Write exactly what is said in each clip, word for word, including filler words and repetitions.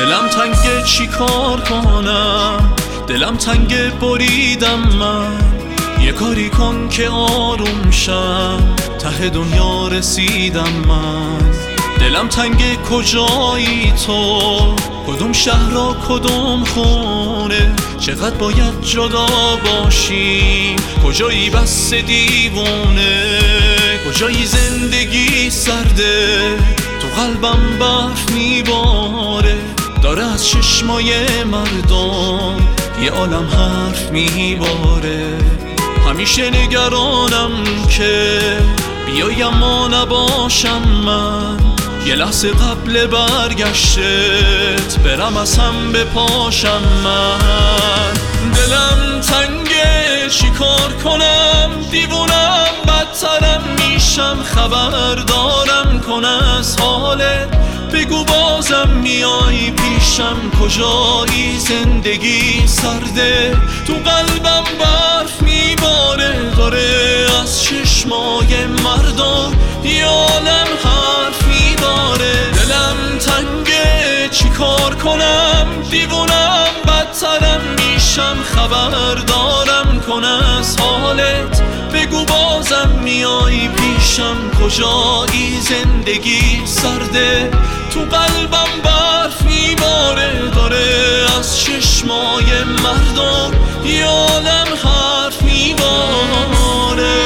دلم تنگه چی کار کنم، دلم تنگه بریدم من. یه کاری کن که آروم شم، ته دنیا رسیدم من. دلم تنگه کجایی تو، کدوم شهر و کدوم خونه، چقدر باید جدا باشیم، کجایی بس دیوونه، کجایی زندگی سرده، تو قلبم برف میباره، داره از چشمای مردم یه عالم حرف میباره. همیشه نگرانم که بیای اما نباشم من، یه لحظه قبل برگشتت برم از هم بپاشم من. دلم تنگه چی کار کنم، دیوونم بدترم میشم، خبر دارم کن از حالت، بگو بازم میای پیشم، کجایی زندگی سرده، تو قلبم برف میباره، داره از چشمای مردم یه عالم حرف میباره. دلم تنگه چی کار کنم، دیوونم بدترم میشم، خبر دارم کن از حالت، بگو بازم میای پیشم، کجایی زندگی سرده، تو قلبم برف میباره، داره از چشمای مردم یه عالم حرف میباره.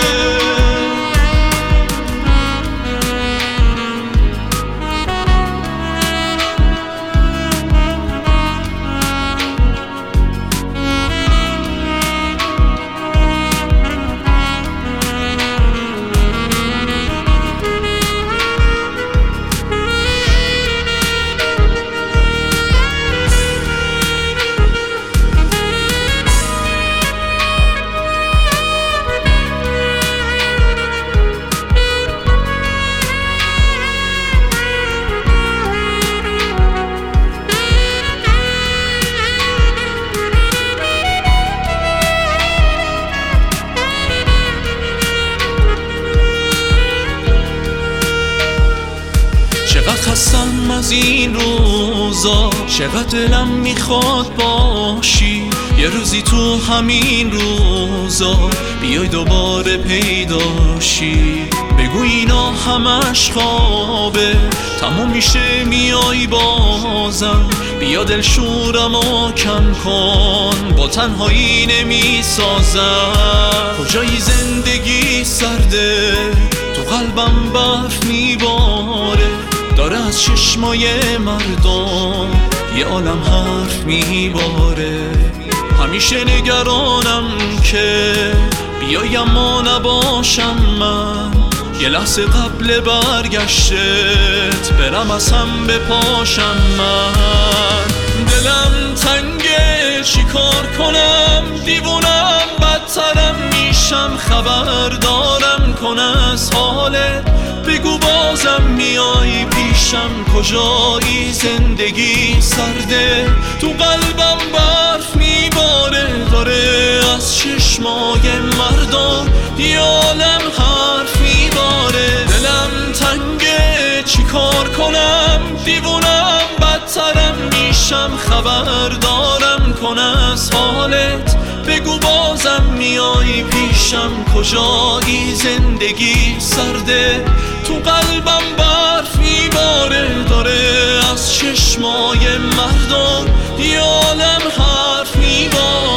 چقدر خستم از این روزا، چقدر دلم میخواد باشی، یه روزی تو همین روزا بیای دوباره پیداشی، بگو اینا همش خوابه، تموم میشه میای بازم، بیا دلشورمو کم کن، با تنهایی نمیسازم، کجایی زندگی سرده، تو قلبم برف میباره، داره از چشمای مردم یه عالم حرف میباره. همیشه نگرانم که بیای اما نباشم من، یه لحظه قبل برگشتت برم از هم بپاشم من. دلم تنگه چی کار کنم، دیوونم بدترم میشم، خبر دارم کن از حالت، بگو بازم میای پیشم، کجایی زندگی سرده، تو قلبم برف میباره، داره از چشمای مردم یه عالم حرف میباره. دلم تنگه چی کار کنم، دیوونم بدترم میشم، خبر دارم کن از حالت، بگو بازم میای پیشم، کجایی زندگی سرده، تو قلبم برف میباره، داره از چشمای مردم یه عالم حرف میباره.